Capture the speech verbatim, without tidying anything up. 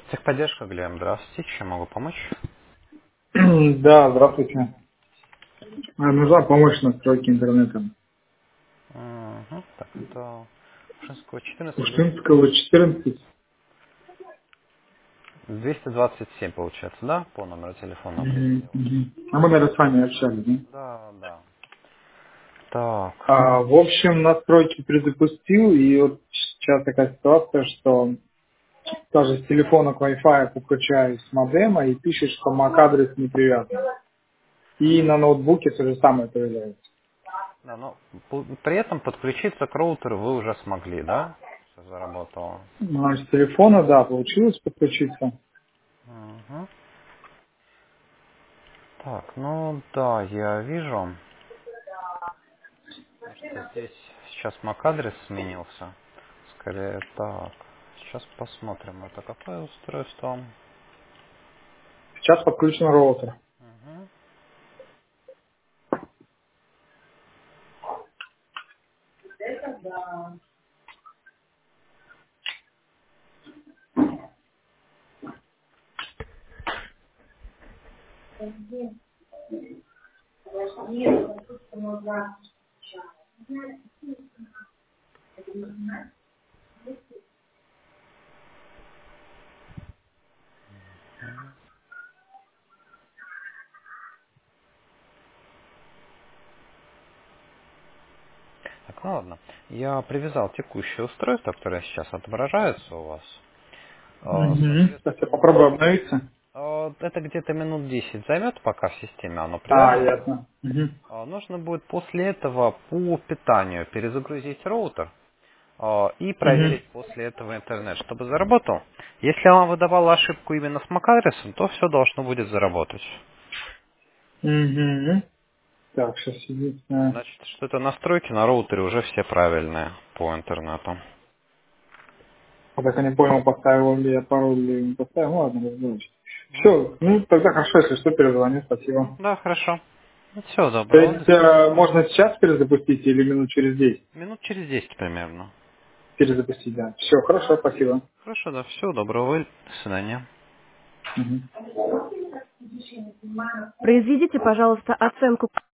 Техподдержка, Глеб, здравствуйте, чем могу помочь? Да, здравствуйте. А, Нужна помощь в настройке интернета. Угу. Так, это Ушинского четырнадцать, Ушинского четырнадцать. двести двадцать семь получается, да? По номеру телефона Мгм, определил. мгм. А мы, наверное, с вами общались, да? Да, да. Так, А, в общем, настройки перезапустил, и вот сейчас такая ситуация, что даже с телефона к Wi-Fi подключаюсь с модема и пишет, что MAC-адрес не привязан. И на ноутбуке то же самое появляется. да, но по- при этом подключиться к роутеру вы уже смогли, да? Все заработало. Ну, а с телефона, да, получилось подключиться. Угу. Так, ну да, я вижу, что здесь сейчас MAC-адрес сменился. Скорее так. Сейчас посмотрим, это какое устройство. Сейчас подключен роутер. Мгм. Так, ну ладно. Я привязал текущее устройство, которое сейчас отображается у вас. А, Угу. Сейчас я Соответственно, попробую обновиться. а, это где-то минут десять займет, пока в системе оно А, привяжется. ясно. Мгм. А, Нужно будет после этого по питанию перезагрузить роутер а, и Мгм. проверить после этого интернет, чтобы заработал. Если он выдавал ошибку именно с MAC-адресом, то все должно будет заработать. Угу. Так, сейчас единственное. Значит, что это настройки на роутере уже все правильные по интернету. Я так и не понял, поставил ли я пароль или не поставил. Ну ладно, разберусь. Все, ну тогда хорошо, если что, перезвоню, спасибо. Да, хорошо. Всего То доброго. До есть э, можно сейчас перезапустить или минут через десять Минут через десять примерно. перезапустить, да. Все, хорошо, спасибо. Хорошо, да. Всего доброго. До свидания. Мгм. Произведите, пожалуйста, оценку